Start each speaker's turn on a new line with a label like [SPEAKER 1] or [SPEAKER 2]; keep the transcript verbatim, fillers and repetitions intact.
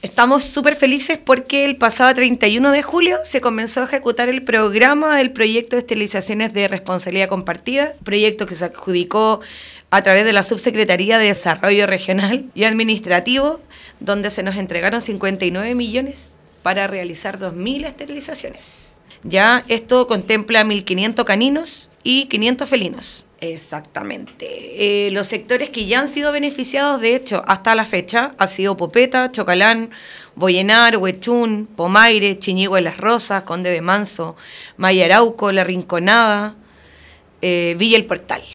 [SPEAKER 1] Estamos súper felices porque el pasado treinta y uno de julio se comenzó a ejecutar el programa del proyecto de esterilizaciones de responsabilidad compartida, proyecto que se adjudicó a través de la Subsecretaría de Desarrollo Regional y Administrativo, donde se nos entregaron cincuenta y nueve millones para realizar dos mil esterilizaciones. Ya esto contempla mil quinientos caninos y quinientos felinos. Exactamente. Eh, los sectores que ya han sido beneficiados, de hecho, hasta la fecha, ha sido Popeta, Chocalán, Boyenar, Huechún, Pomaire, Chiñigüe Las Rosas, Conde de Manso, Maya Arauco, La Rinconada, eh, Villa El Portal.